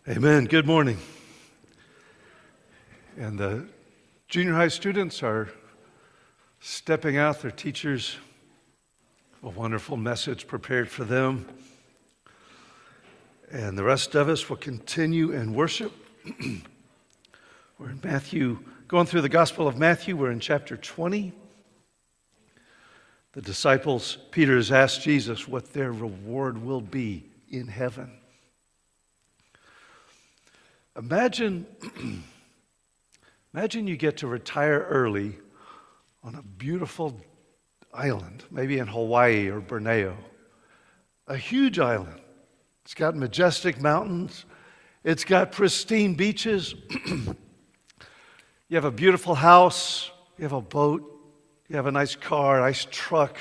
Amen. Good morning. And the junior high students are stepping out. Their teachers have a wonderful message prepared for them. And the rest of us will continue in worship. We're in Matthew, going through the Gospel of Matthew. We're in chapter 20. The disciples, Peter has asked Jesus what their reward will be in heaven. Imagine you get to retire early on a beautiful island, maybe in Hawaii or Borneo. A huge island. It's got majestic mountains. It's got pristine beaches. You have a beautiful house. You have a boat. You have a nice car, nice truck.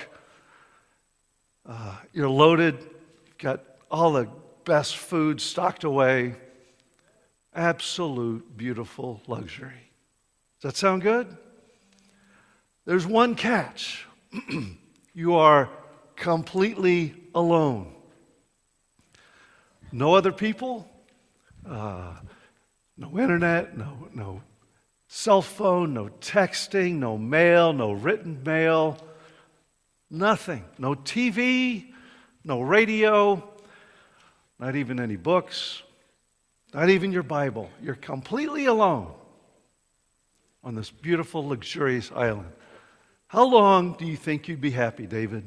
You're loaded. You've got all the best food stocked away. Absolute beautiful luxury. Does that sound good? There's one catch. You are completely alone. No other people, no internet, no cell phone, no texting, no mail, no written mail, nothing. No TV, no radio, not even any books. Not even your Bible. You're completely alone on this beautiful, luxurious island. How long do you think you'd be happy, David?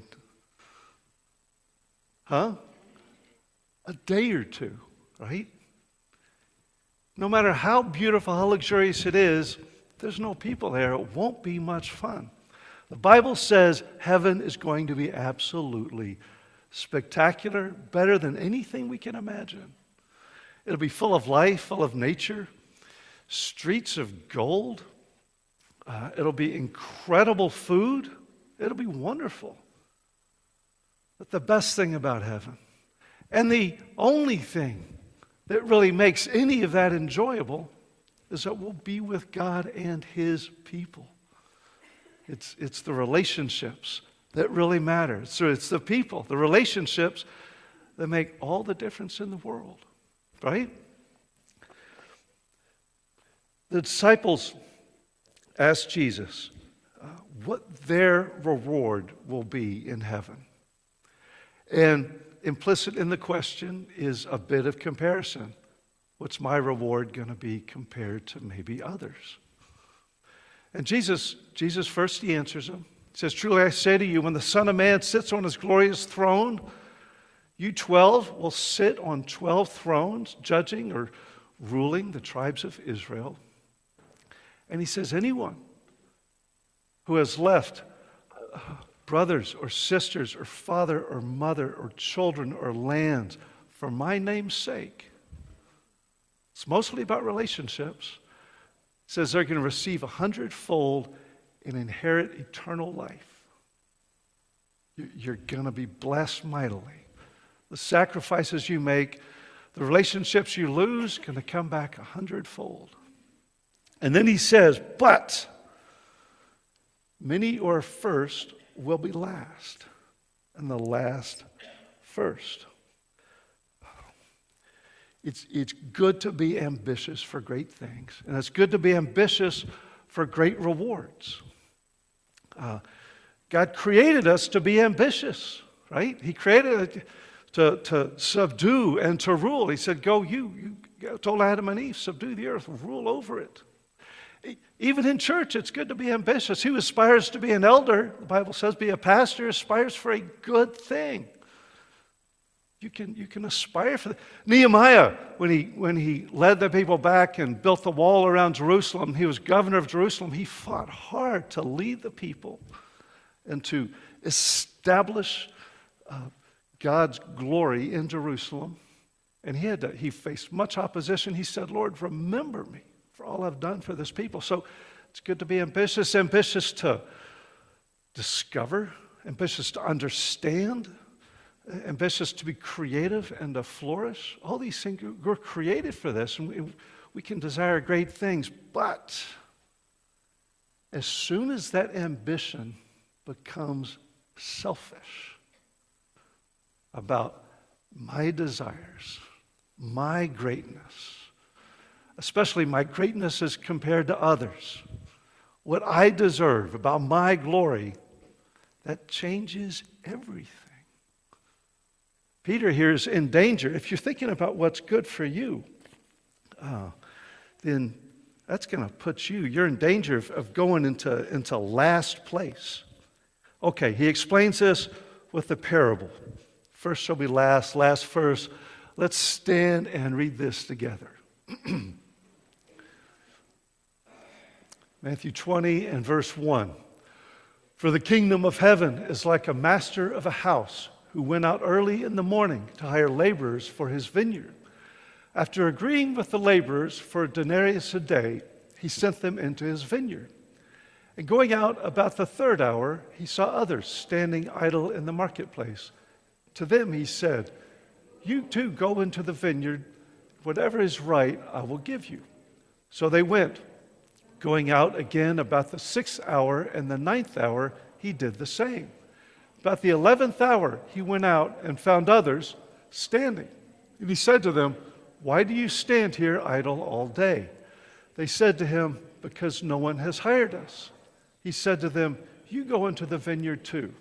Huh? A day or two, right? No matter how beautiful, how luxurious it is, if there's no people there, it won't be much fun. The Bible says heaven is going to be absolutely spectacular, better than anything we can imagine. It'll be full of life, full of nature, streets of gold. It'll be incredible food. It'll be wonderful. But the best thing about heaven, and the only thing that really makes any of that enjoyable, is that we'll be with God and His people. It's the relationships that really matter. So it's the people, the relationships that make all the difference in the world. Right? The disciples asked Jesus what their reward will be in heaven. And implicit in the question is a bit of comparison. What's my reward going to be compared to maybe others? And Jesus first, he answers them. He says, "Truly I say to you, when the Son of Man sits on his glorious throne, you 12 will sit on 12 thrones, judging or ruling the tribes of Israel." And he says, anyone who has left brothers or sisters or father or mother or children or lands for my name's sake, it's mostly about relationships, says they're going to receive 100-fold and inherit eternal life. You're going to be blessed mightily. The sacrifices you make, the relationships you lose, going to come back 100-fold. And then he says, but many who are first will be last, and the last first. It's good to be ambitious for great things, and it's good to be ambitious for great rewards. God created us to be ambitious, right? He created to subdue and to rule. He said, go, you told Adam and Eve, subdue the earth, rule over it. Even in church, it's good to be ambitious. Who aspires to be an elder, the Bible says, be a pastor, aspires for a good thing. You can aspire for that. Nehemiah, when he led the people back and built the wall around Jerusalem, he was governor of Jerusalem. He fought hard to lead the people and to establish God's glory in Jerusalem. And he faced much opposition. He said, Lord, remember me for all I've done for this people. So it's good to be ambitious to discover, ambitious to understand, ambitious to be creative and to flourish. All these things, we're created for this, and we can desire great things. But as soon as that ambition becomes selfish, about my desires, my greatness, especially my greatness as compared to others, what I deserve, about my glory, that changes everything. Peter here is in danger. If you're thinking about what's good for you, then that's going to put you're in danger of going into last place. Okay, he explains this with a parable. First shall be last, last first. Let's stand and read this together. Matthew 20 and verse 1. For the kingdom of heaven is like a master of a house who went out early in the morning to hire laborers for his vineyard. After agreeing with the laborers for a denarius a day, he sent them into his vineyard. And going out about the third hour, he saw others standing idle in the marketplace. To them he said, you too go into the vineyard. Whatever is right, I will give you. So they went. Going out again about the 6th hour and the 9th hour, he did the same. About the 11th hour, he went out and found others standing. And he said to them, why do you stand here idle all day? They said to him, because no one has hired us. He said to them, you go into the vineyard too.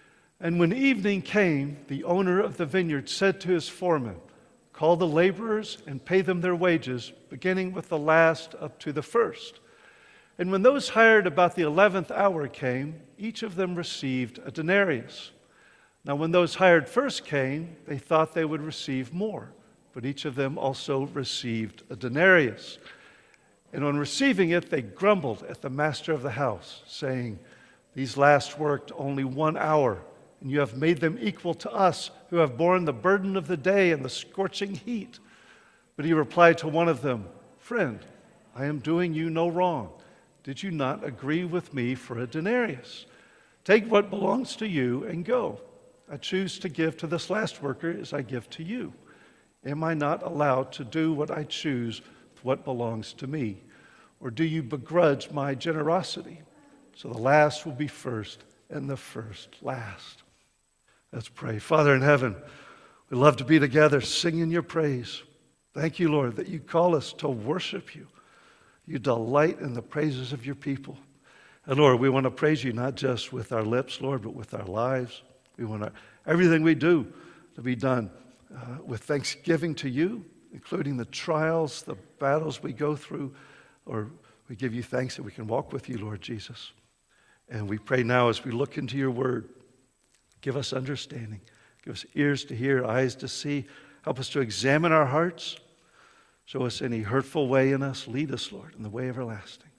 And when evening came, the owner of the vineyard said to his foreman, call the laborers and pay them their wages, beginning with the last up to the first. And when those hired about the 11th hour came, each of them received a denarius. Now when those hired first came, they thought they would receive more, but each of them also received a denarius. And on receiving it, they grumbled at the master of the house, saying, these last worked only 1 hour, and you have made them equal to us, who have borne the burden of the day and the scorching heat. But he replied to one of them, friend, I am doing you no wrong. Did you not agree with me for a denarius? Take what belongs to you and go. I choose to give to this last worker as I give to you. Am I not allowed to do what I choose with what belongs to me? Or do you begrudge my generosity? So the last will be first and the first last. Let's pray. Father in heaven, we love to be together singing your praise. Thank you, Lord, that you call us to worship you. You delight in the praises of your people. And Lord, we want to praise you not just with our lips, Lord, but with our lives. We want everything we do to be done with thanksgiving to you, including the trials, the battles we go through. Lord, we give you thanks that we can walk with you, Lord Jesus. And we pray now as we look into your word, give us understanding, give us ears to hear, eyes to see, help us to examine our hearts. Show us any hurtful way in us. Lead us, Lord, in the way everlasting.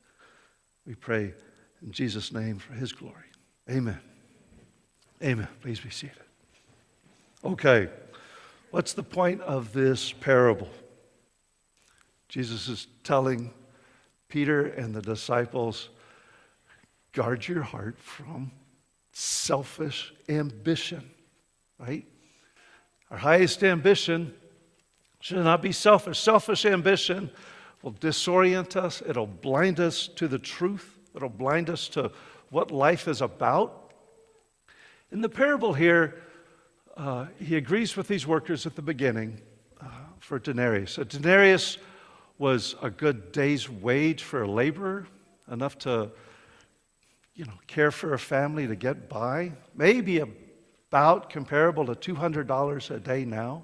We pray in Jesus' name for his glory. Amen. Amen. Please be seated. Okay, what's the point of this parable? Jesus is telling Peter and the disciples, guard your heart from selfish ambition, right? Our highest ambition should not be selfish. Selfish ambition will disorient us. It'll blind us to the truth. It'll blind us to what life is about. In the parable here, he agrees with these workers at the beginning for a denarius. A denarius was a good day's wage for a laborer, enough to, care for a family to get by. Maybe about comparable to $200 a day now.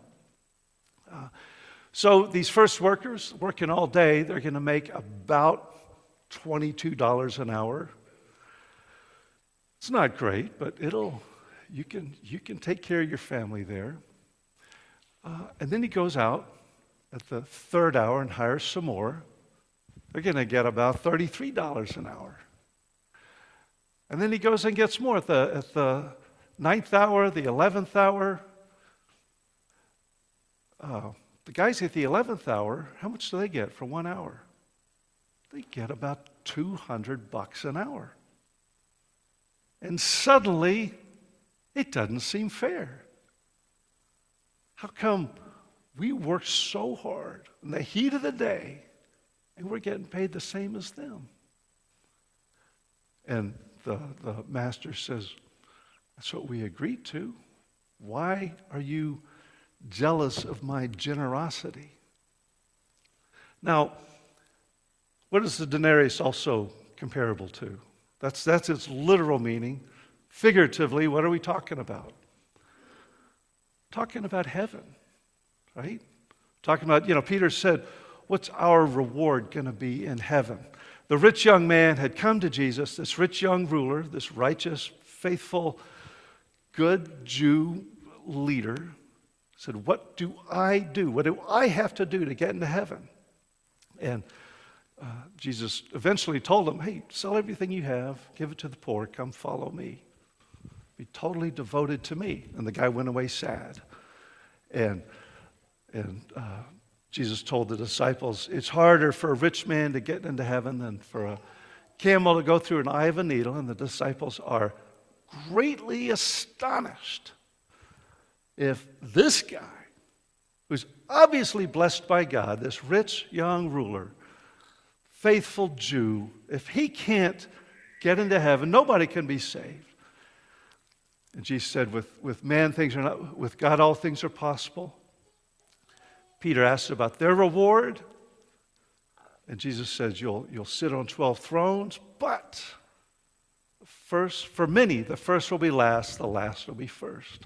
So these first workers working all day, they're going to make about $22 an hour. It's not great, but you can take care of your family there. And then he goes out at the third hour and hires some more. They're going to get about $33 an hour. And then he goes and gets more at the 9th hour, the 11th hour. The guys at the 11th hour, how much do they get for 1 hour? They get about $200 an hour. And suddenly, it doesn't seem fair. How come we work so hard in the heat of the day and we're getting paid the same as them? And the master says, that's what we agreed to. Why are you jealous of my generosity. Now, what is the denarius also comparable to? That's its literal meaning. Figuratively, what are we talking about? Talking about heaven, right? Talking about, Peter said, what's our reward going to be in heaven? The rich young man had come to Jesus, this rich young ruler, this righteous, faithful, good Jew leader, said, what do I do? What do I have to do to get into heaven? And Jesus eventually told him, hey, sell everything you have, give it to the poor, come follow me. Be totally devoted to me. And the guy went away sad. And Jesus told the disciples, it's harder for a rich man to get into heaven than for a camel to go through an eye of a needle. And the disciples are greatly astonished if this guy, who's obviously blessed by God, this rich young ruler, faithful Jew, if he can't get into heaven, nobody can be saved. And Jesus said, with man things are not, with God all things are possible. Peter asked about their reward, and Jesus says, you'll sit on 12 thrones, but first, for many, the first will be last, the last will be first.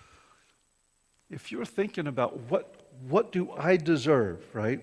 If you're thinking about what do I deserve, right?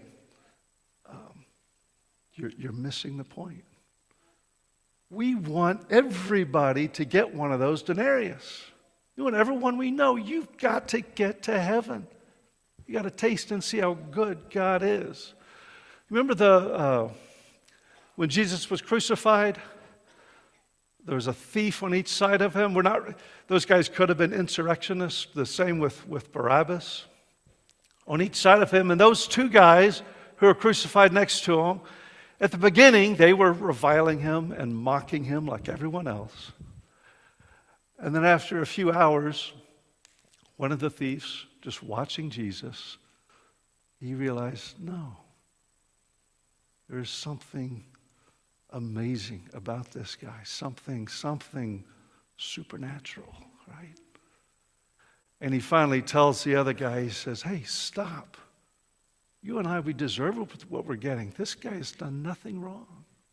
You're missing the point. We want everybody to get one of those denarius. You want everyone we know. You've got to get to heaven. You got to taste and see how good God is. Remember when Jesus was crucified? There was a thief on each side of him. Those guys could have been insurrectionists. The same with Barabbas. On each side of him, and those two guys who were crucified next to him, at the beginning, they were reviling him and mocking him like everyone else. And then after a few hours, one of the thieves, just watching Jesus, he realized, no, there's something amazing about this guy, something supernatural, right? And he finally tells the other guy, he says, hey, stop. You and I, we deserve what we're getting. This guy has done nothing wrong.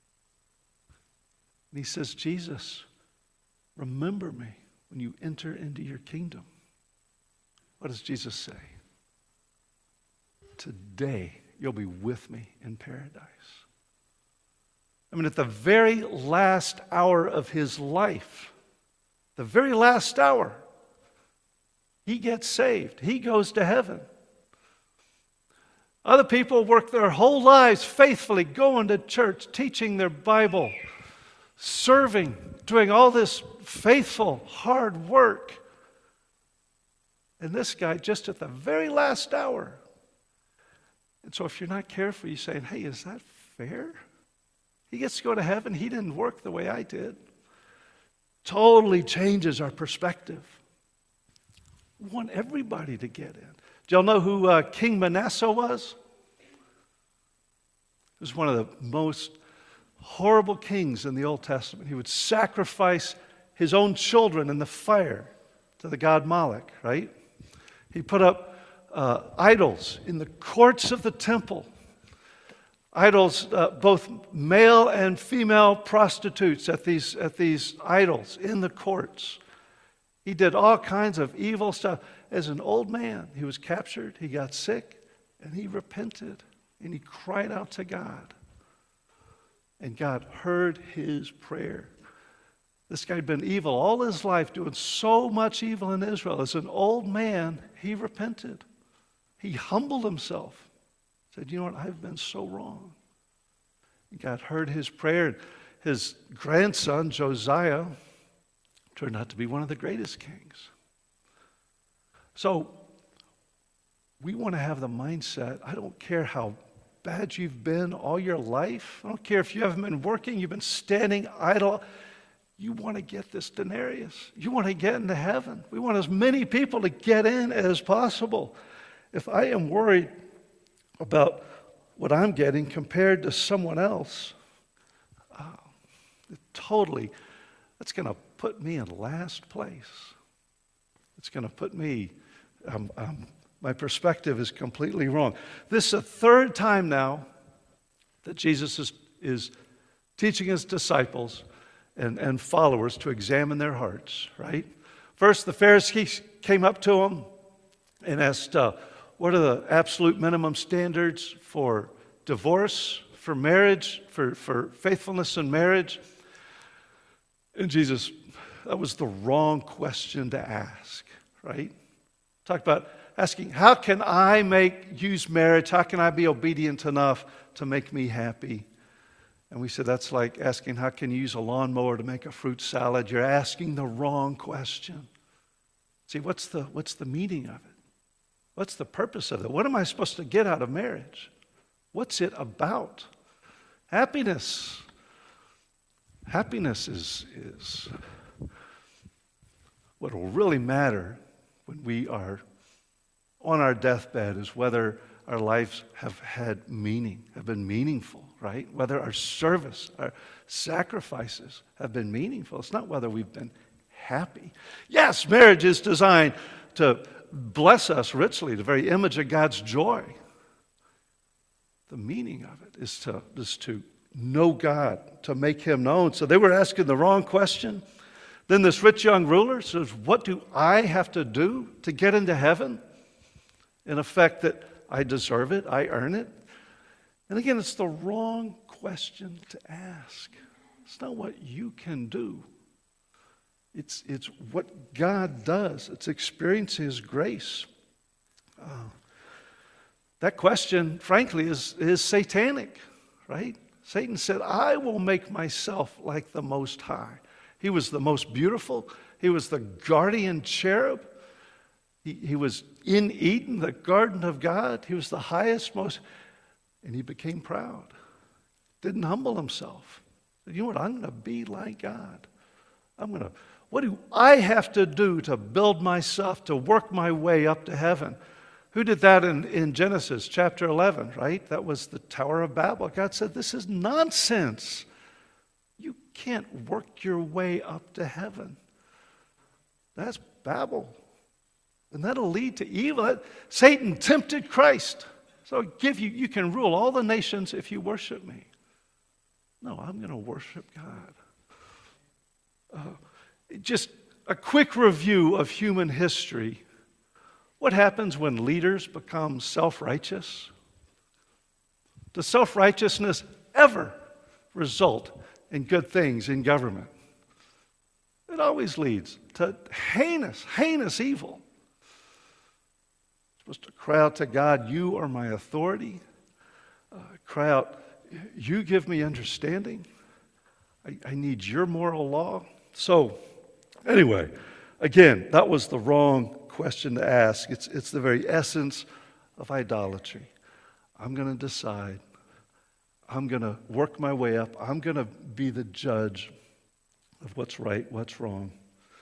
And he says, Jesus, remember me when you enter into your kingdom. What does Jesus say? Today, you'll be with me in paradise. I mean, at the very last hour of his life, the very last hour, he gets saved. He goes to heaven. Other people work their whole lives faithfully, going to church, teaching their Bible, serving, doing all this faithful, hard work. And this guy just at the very last hour. And so if you're not careful, you're saying, hey, is that fair? He gets to go to heaven. He didn't work the way I did. Totally changes our perspective. We want everybody to get in. Do y'all know who King Manasseh was? He was one of the most horrible kings in the Old Testament. He would sacrifice his own children in the fire to the god Moloch, right? He put up idols in the courts of the temple. Idols, both male and female prostitutes at these idols in the courts. He did all kinds of evil stuff. As an old man, he was captured, he got sick, and he repented, and he cried out to God. And God heard his prayer. This guy had been evil all his life, doing so much evil in Israel. As an old man, he repented. He humbled himself. Said, you know what, I've been so wrong. And God heard his prayer. His grandson, Josiah, turned out to be one of the greatest kings. So, we want to have the mindset, I don't care how bad you've been all your life. I don't care if you haven't been working, you've been standing idle. You want to get this denarius. You want to get into heaven. We want as many people to get in as possible. If I am worried about what I'm getting compared to someone else, that's going to put me in last place. It's going to put me, I'm My perspective is completely wrong. This is the third time now that Jesus is teaching his disciples and followers to examine their hearts, right? First, the Pharisees came up to him and asked, what are the absolute minimum standards for divorce, for marriage, for faithfulness in marriage? And Jesus, that was the wrong question to ask, right? Talk about asking, how can I use marriage? How can I be obedient enough to make me happy? And we said that's like asking, how can you use a lawnmower to make a fruit salad? You're asking the wrong question. See, what's the meaning of it? What's the purpose of it? What am I supposed to get out of marriage? What's it about? Happiness. Happiness is what will really matter when we are on our deathbed, is whether our lives have had meaning, have been meaningful, right? Whether our service, our sacrifices have been meaningful. It's not whether we've been happy. Yes, marriage is designed to bless us richly, the very image of God's joy. The meaning of it is to know God, to make him known. So they were asking the wrong question. Then this rich young ruler says, what do I have to do to get into heaven? In effect, that I deserve it, I earn it. And again, it's the wrong question to ask. It's not what you can do. It's what God does. It's experiencing his grace. That question, frankly, is satanic, right? Satan said, I will make myself like the Most High. He was the most beautiful. He was the guardian cherub. He was in Eden, the garden of God. He was the highest, and he became proud. Didn't humble himself. Said, you know what, I'm going to be like God. What do I have to do to build myself, to work my way up to heaven? Who did that in Genesis chapter 11, right? That was the Tower of Babel. God said, this is nonsense. You can't work your way up to heaven. That's Babel. And that'll lead to evil. Satan tempted Christ. So you can rule all the nations if you worship me. No, I'm going to worship God. Just a quick review of human history. What happens when leaders become self-righteous? Does self-righteousness ever result in good things in government? It always leads to heinous evil. Supposed to cry out to God, you are my authority. Cry out, you give me understanding. I need your moral law. So, anyway, again, that was the wrong question to ask. It's the very essence of idolatry. I'm going to decide. I'm going to work my way up. I'm going to be the judge of what's right, what's wrong.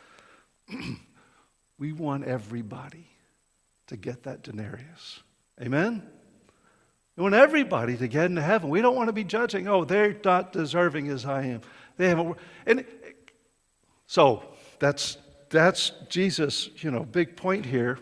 We want everybody to get that denarius. Amen? We want everybody to get into heaven. We don't want to be judging, oh, they're not deserving as I am. They haven't. And so that's Jesus, big point here.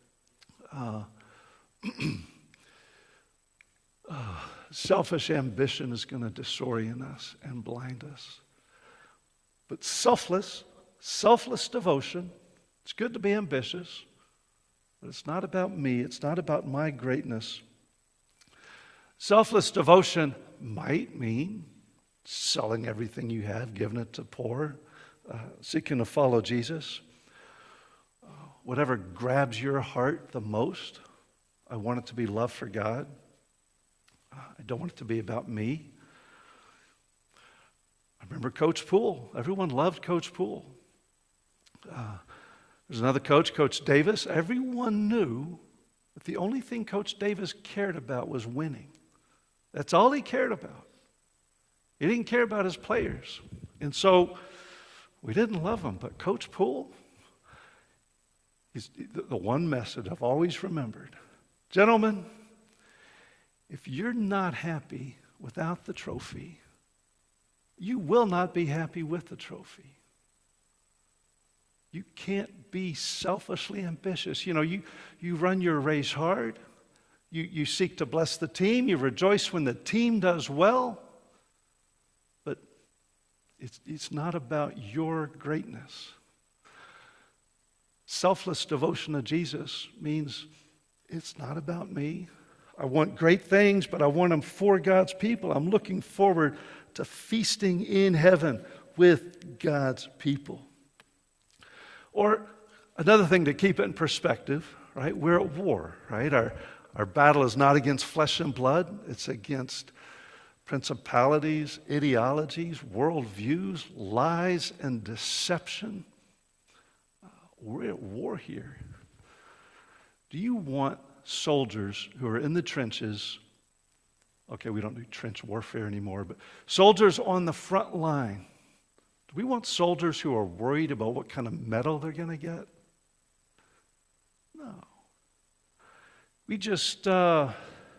Selfish ambition is going to disorient us and blind us. But selfless devotion, it's good to be ambitious, but it's not about me. It's not about my greatness. Selfless devotion might mean selling everything you have, giving it to poor, seeking to follow Jesus. Whatever grabs your heart the most, I want it to be love for God. I don't want it to be about me. I remember Coach Poole. Everyone loved Coach Poole. There's another coach, Coach Davis. Everyone knew that the only thing Coach Davis cared about was winning. That's all he cared about. He didn't care about his players. And so we didn't love him. But Coach Poole, he's the one message I've always remembered. Gentlemen, if you're not happy without the trophy, you will not be happy with the trophy. You can't be selfishly ambitious. You know, you run your race hard. You seek to bless the team. You rejoice when the team does well. But it's not about your greatness. Selfless devotion to Jesus means it's not about me. I want great things, but I want them for God's people. I'm looking forward to feasting in heaven with God's people. Or another thing to keep it in perspective, right? We're at war, right? Our battle is not against flesh and blood. It's against principalities, ideologies, worldviews, lies, and deception. We're at war here. Do you want soldiers who are in the trenches? Okay, we don't do trench warfare anymore, but soldiers on the front line. Do we want soldiers who are worried about what kind of medal they're going to get? No. We just, in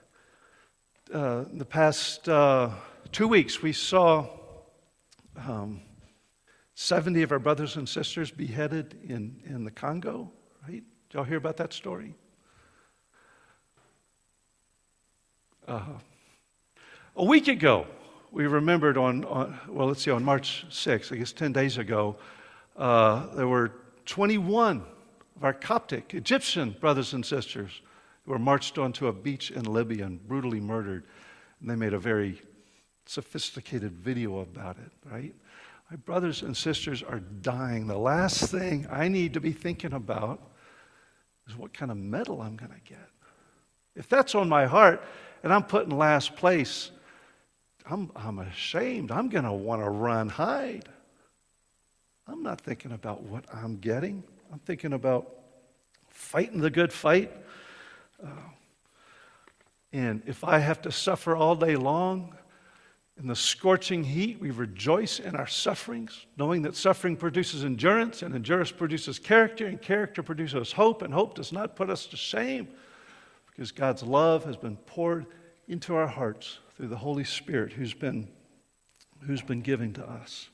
the past 2 weeks, we saw 70 of our brothers and sisters beheaded in the Congo, right? Did y'all hear about that story? A week ago, we remembered on March 6th, I guess 10 days ago, there were 21 of our Coptic Egyptian brothers and sisters who were marched onto a beach in Libya and brutally murdered. And they made a very sophisticated video about it, right? My brothers and sisters are dying. The last thing I need to be thinking about is what kind of medal I'm going to get. If that's on my heart and I'm put in last place, I'm ashamed. I'm going to want to run, hide. I'm not thinking about what I'm getting. I'm thinking about fighting the good fight. And if I have to suffer all day long in the scorching heat, we rejoice in our sufferings, knowing that suffering produces endurance, and endurance produces character, and character produces hope, and hope does not put us to shame, because God's love has been poured into our hearts through the Holy Spirit who's been given to us.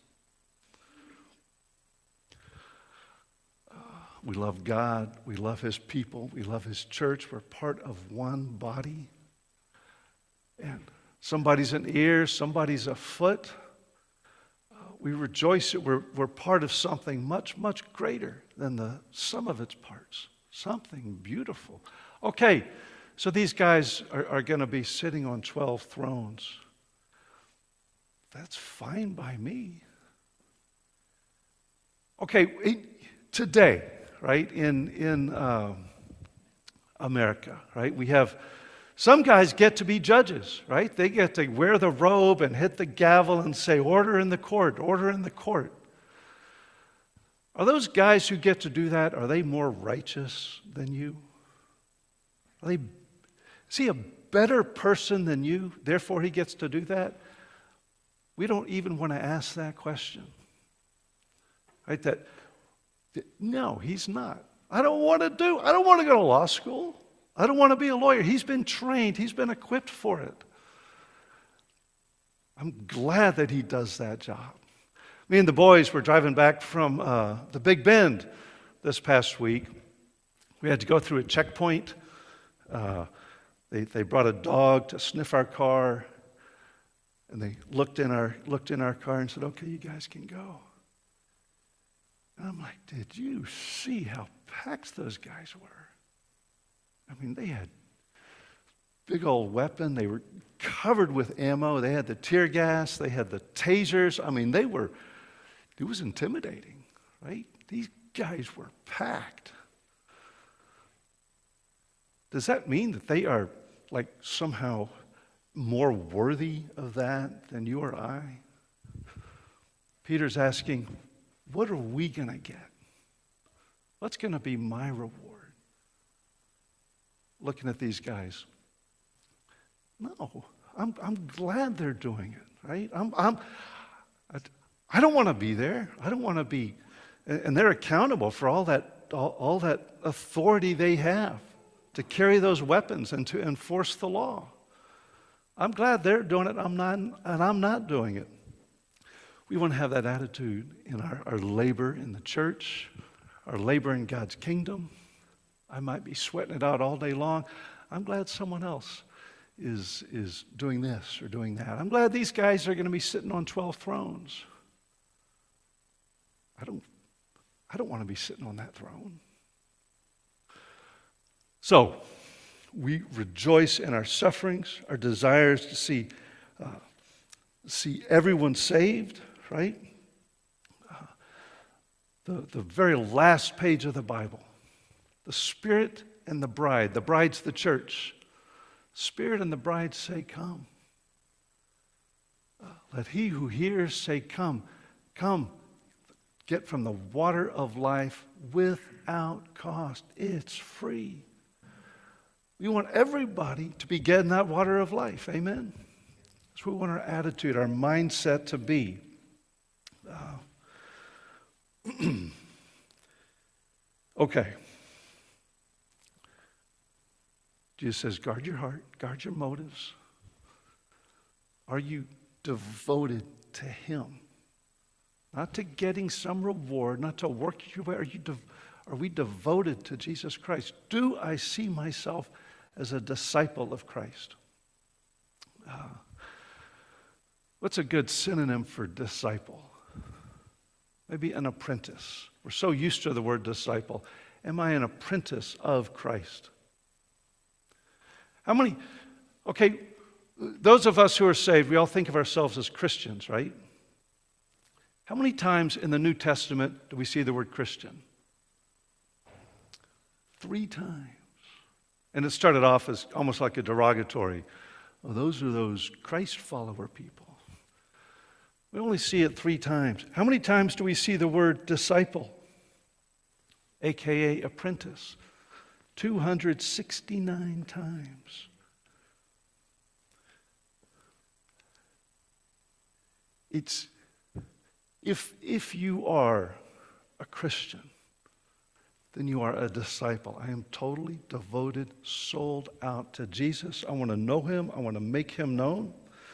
We love God. We love His people. We love His church. We're part of one body. And somebody's an ear, somebody's a foot. We rejoice that we're part of something much, much greater than the sum of its parts. Something beautiful. Okay, so these guys are going to be sitting on 12 thrones. That's fine by me. Okay, today, right, in America, right, we have some guys get to be judges, right? They get to wear the robe and hit the gavel and say, order in the court, order in the court. Are those guys who get to do that, are they more righteous than you? Is he a better person than you, therefore he gets to do that? We don't even want to ask that question. Right? No, he's not. I don't want to go to law school. I don't want to be a lawyer. He's been trained. He's been equipped for it. I'm glad that he does that job. Me and the boys were driving back from the Big Bend this past week. We had to go through a checkpoint. They brought a dog to sniff our car, and they looked in our car and said, "Okay, you guys can go." And I'm like, "Did you see how packed those guys were?" I mean, they had big old weapon. They were covered with ammo. They had the tear gas. They had the tasers. I mean, it was intimidating, right? These guys were packed. Does that mean that they are like somehow more worthy of that than you or I? Peter's asking, what are we going to get? What's going to be my reward? Looking at these guys. No, I'm glad they're doing it, right? I don't want to be there. I don't want to be, and they're accountable for all that authority they have to carry those weapons and to enforce the law. I'm glad they're doing it. I'm not doing it. We want to have that attitude in our labor in the church, our labor in God's kingdom. I might be sweating it out all day long. I'm glad someone else is doing this or doing that. I'm glad these guys are going to be sitting on 12 thrones. I don't want to be sitting on that throne. So, we rejoice in our sufferings, our desires to see everyone saved, right? The very last page of the Bible, the Spirit and the bride. The bride's the church. Spirit and the bride say, come. Let he who hears say, come. Come. Get from the water of life without cost. It's free. We want everybody to be getting that water of life. Amen? That's what we want our attitude, our mindset to be. Okay. Jesus says, guard your heart, guard your motives. Are you devoted to Him? Not to getting some reward, not to work your way. Are we devoted to Jesus Christ? Do I see myself as a disciple of Christ? What's a good synonym for disciple? Maybe an apprentice. We're so used to the word disciple. Am I an apprentice of Christ? How many, okay, those of us who are saved, we all think of ourselves as Christians, right? How many times in the New Testament do we see the word Christian? 3 times. And it started off as almost like a derogatory. Oh, those are those Christ follower people. We only see it 3 times. How many times do we see the word disciple, a.k.a. apprentice? 269 times. It's if you are a Christian, then you are a disciple. I am totally devoted, sold out to Jesus. I want to know Him. I want to make Him known.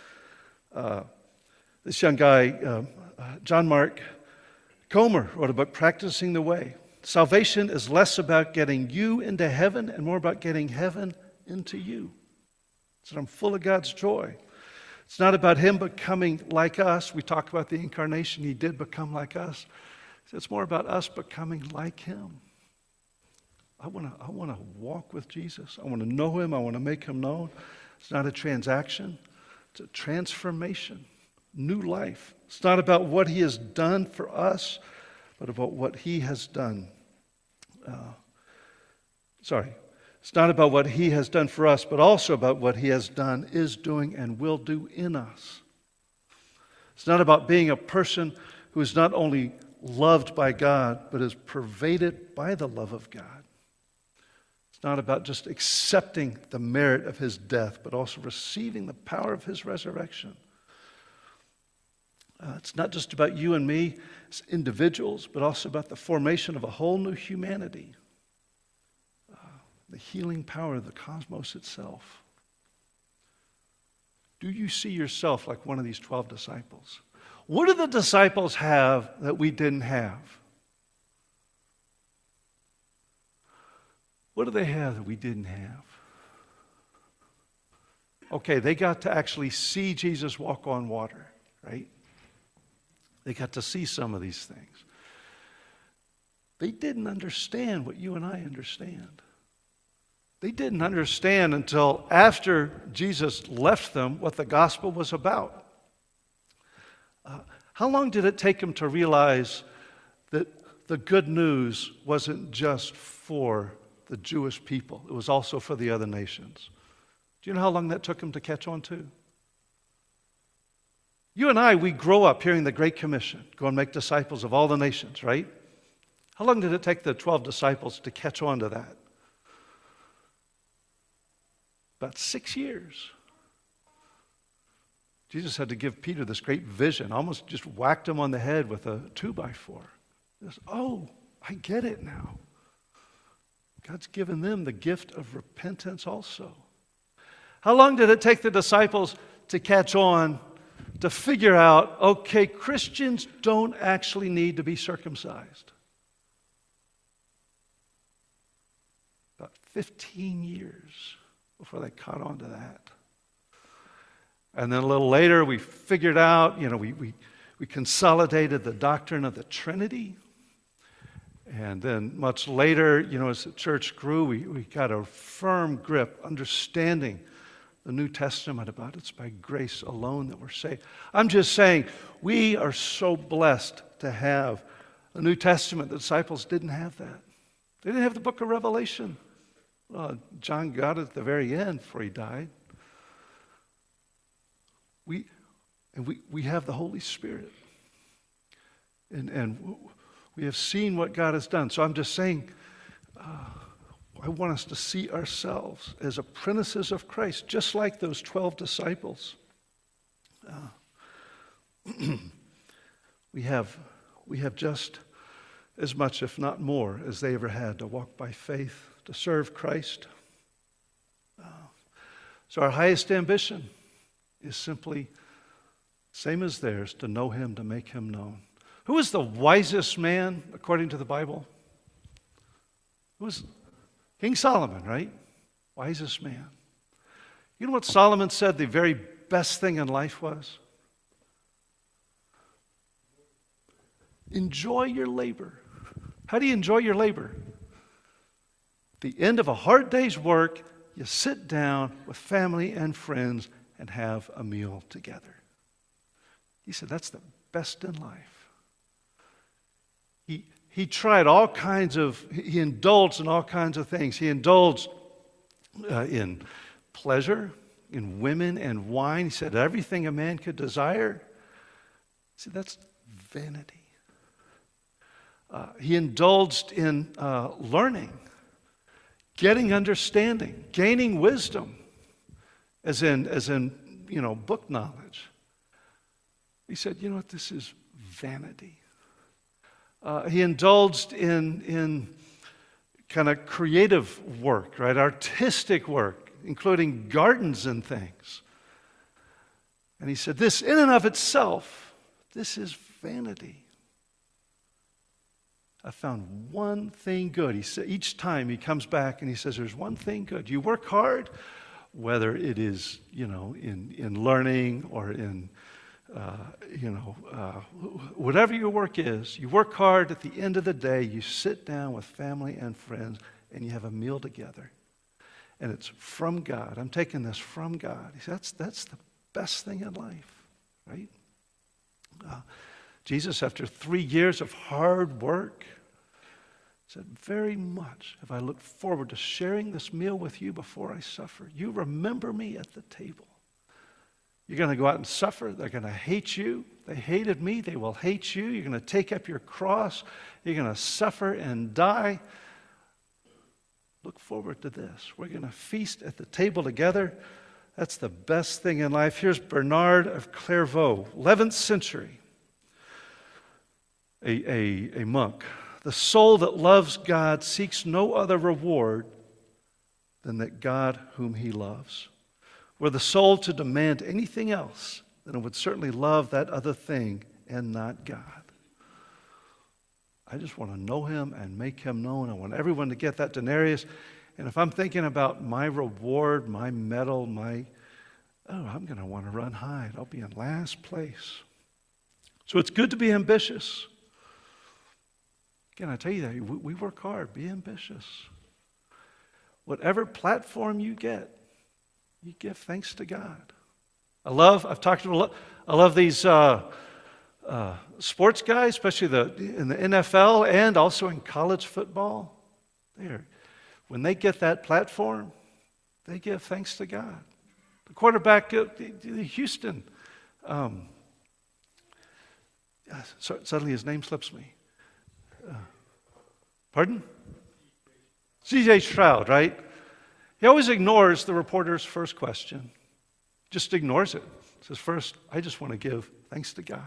This young guy, John Mark Comer, wrote a book, Practicing the Way. Salvation is less about getting you into heaven and more about getting heaven into you. So I'm full of God's joy. It's not about Him becoming like us. We talk about the incarnation. He did become like us. It's more about us becoming like Him. I want to walk with Jesus. I want to know Him. I want to make Him known. It's not a transaction. It's a transformation, new life. It's not about what He has done for us, but about what He has done. It's not about what He has done for us, but also about what He has done, is doing, and will do in us. It's not about being a person who is not only loved by God, but is pervaded by the love of God. It's not about just accepting the merit of His death, but also receiving the power of His resurrection. It's not just about you and me as individuals, but also about the formation of a whole new humanity. The healing power of the cosmos itself. Do you see yourself like one of these 12 disciples? What do the disciples have that we didn't have? What do they have that we didn't have? Okay, they got to actually see Jesus walk on water, right? They got to see some of these things. They didn't understand what you and I understand. They didn't understand until after Jesus left them what the gospel was about. How long did it take them to realize that the good news wasn't just for the Jewish people? It was also for the other nations. Do you know how long that took them to catch on to? You and I, we grow up hearing the Great Commission, go and make disciples of all the nations, right? How long did it take the 12 disciples to catch on to that? About 6 years. Jesus had to give Peter this great vision, almost just whacked him on the head with a 2x4. Just, oh, I get it now. God's given them the gift of repentance also. How long did it take the disciples to catch on, to figure out, okay, Christians don't actually need to be circumcised? 15 years before they caught on to that. And then a little later, we figured out, we consolidated the doctrine of the Trinity. And then much later, as the church grew, we got a firm grip, understanding the New Testament about it's by grace alone that we're saved. I'm just saying, we are so blessed to have a New Testament. The disciples didn't have that. They didn't have the book of Revelation. John got it at the very end before he died. We have the Holy Spirit. And we have seen what God has done. So I'm just saying, I want us to see ourselves as apprentices of Christ, just like those 12 disciples. We have just as much, if not more, as they ever had to walk by faith, to serve Christ. So our highest ambition is simply same as theirs, to know him, to make him known. Who is the wisest man according to the Bible? Who was King Solomon, right? Wisest man. You know what Solomon said the very best thing in life was? Enjoy your labor. How do you enjoy your labor? At the end of a hard day's work, you sit down with family and friends and have a meal together. He said that's the best in life. He tried all kinds of, he indulged in all kinds of things. He indulged in pleasure, in women and wine. He said everything a man could desire. See, that's vanity. He indulged in learning, getting understanding, gaining wisdom, as in book knowledge. He said, you know what, this is vanity. He indulged in kind of creative work, right? Artistic work, including gardens and things. And he said, this in and of itself, this is vanity. I found one thing good. He said, each time he comes back and he says, there's one thing good. You work hard, whether it is, in learning or in whatever your work is, you work hard. At the end of the day, you sit down with family and friends and you have a meal together. And it's from God. I'm taking this from God. He said, that's the best thing in life, right? Jesus, after 3 years of hard work, said, very much have I looked forward to sharing this meal with you before I suffer. You remember me at the table. You're going to go out and suffer. They're going to hate you. They hated me. They will hate you. You're going to take up your cross. You're going to suffer and die. Look forward to this. We're going to feast at the table together. That's the best thing in life. Here's Bernard of Clairvaux, 11th century, a monk. The soul that loves God seeks no other reward than that God whom he loves. Were the soul to demand anything else, then it would certainly love that other thing and not God. I just want to know him and make him known. I want everyone to get that denarius. And if I'm thinking about my reward, my medal, I'm going to want to run high. I'll be in last place. So it's good to be ambitious. Again, I tell you that we work hard. Be ambitious. Whatever platform you get, you give thanks to God. I love these sports guys, especially in the NFL and also in college football. When they get that platform, they give thanks to God. The quarterback of Houston, suddenly his name slips me. Pardon? C.J. Stroud, right? He always ignores the reporter's first question. Just ignores it. Says, first, I just want to give thanks to God.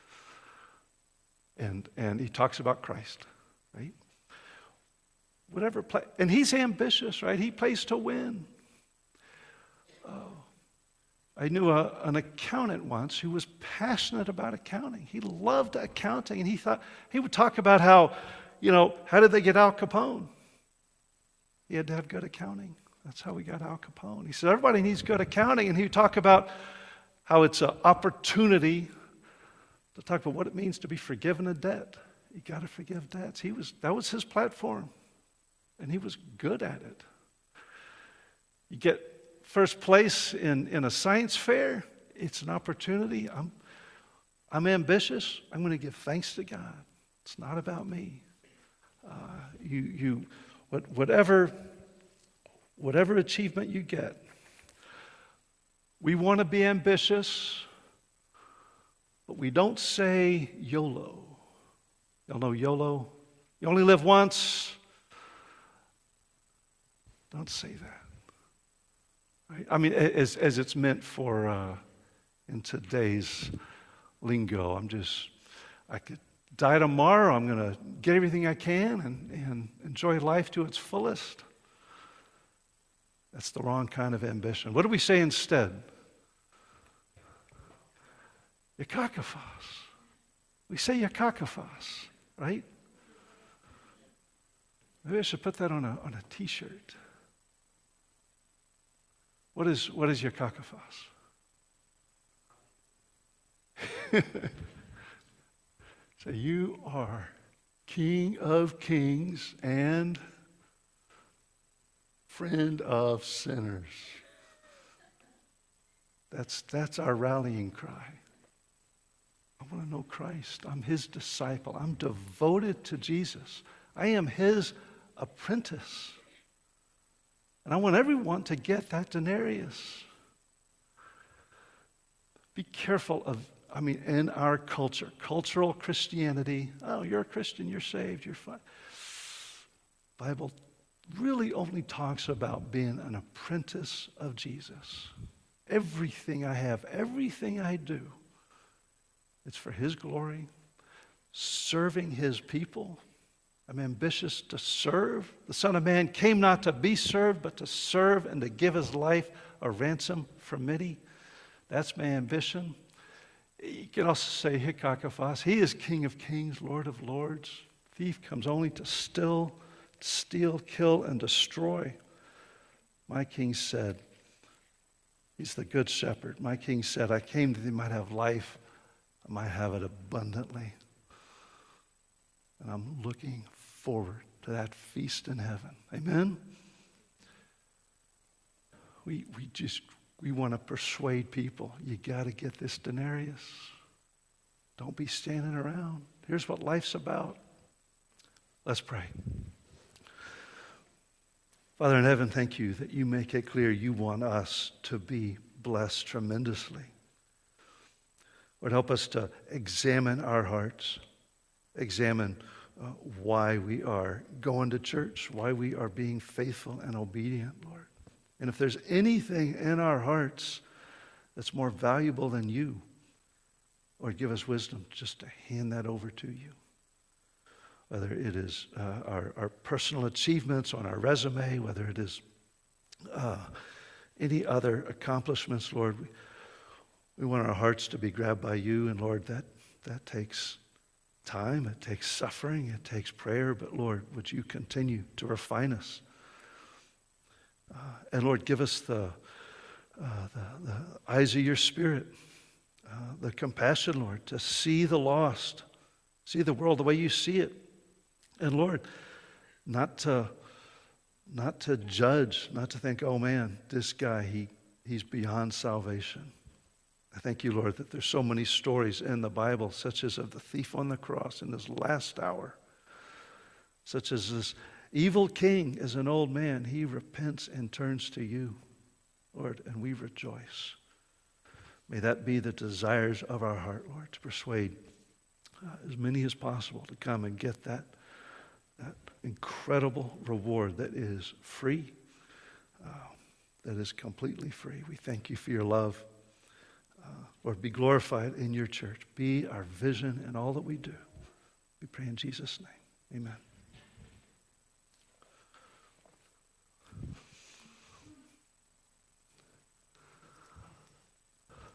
And he talks about Christ, right? And he's ambitious, right? He plays to win. I knew an accountant once who was passionate about accounting. He loved accounting, and he would talk about how did they get Al Capone? He had to have good accounting. That's how we got Al Capone. He said, everybody needs good accounting. And he would talk about how it's an opportunity to talk about what it means to be forgiven a debt. You got to forgive debts. That was his platform. And he was good at it. You get first place in a science fair, it's an opportunity. I'm ambitious. I'm going to give thanks to God. It's not about me. Whatever achievement you get, we want to be ambitious, but we don't say YOLO. Y'all know YOLO? You only live once. Don't say that. Right? I mean, as it's meant for in today's lingo. I could die tomorrow. I'm going to get everything I can and enjoy life to its fullest. That's the wrong kind of ambition. What do we say instead? Yakakafos. We say yakakafos, right? Maybe I should put that on a t-shirt. What is yakakafos? So you are King of Kings and friend of sinners. That's our rallying cry. I want to know Christ. I'm his disciple. I'm devoted to Jesus. I am his apprentice. And I want everyone to get that denarius. Be careful in our culture, cultural Christianity, oh, you're a Christian, you're saved, you're fine. Bible really only talks about being an apprentice of Jesus. Everything I have, everything I do, it's for his glory, serving his people. I'm ambitious to serve. The Son of Man came not to be served, but to serve and to give his life a ransom for many. That's my ambition. You can also say Hikakafas. He is King of Kings, Lord of Lords. Thief comes only to steal, kill, and destroy. My King said, he's the good shepherd. My King said, I came that they might have life. I might have it abundantly. And I'm looking forward to that feast in heaven. Amen? We want to persuade people. You got to get this denarius. Don't be standing around. Here's what life's about. Let's pray. Father in heaven, thank you that you make it clear you want us to be blessed tremendously. Lord, help us to examine our hearts, examine why we are going to church, why we are being faithful and obedient, Lord. And if there's anything in our hearts that's more valuable than you, Lord, give us wisdom just to hand that over to you. Whether it is our personal achievements on our resume, whether it is any other accomplishments, Lord, we want our hearts to be grabbed by you. And Lord, that takes time, it takes suffering, it takes prayer. But Lord, would you continue to refine us? And Lord, give us the eyes of your Spirit, the compassion, Lord, to see the lost, see the world the way you see it. And Lord, not to judge, not to think, oh man, this guy, he's beyond salvation. I thank you, Lord, that there's so many stories in the Bible, such as of the thief on the cross in his last hour, such as this evil king as an old man. He repents and turns to you, Lord, and we rejoice. May that be the desires of our heart, Lord, to persuade as many as possible to come and get that incredible reward that is free, that is completely free. We thank you for your love. Lord, be glorified in your church. Be our vision in all that we do. We pray in Jesus' name. Amen.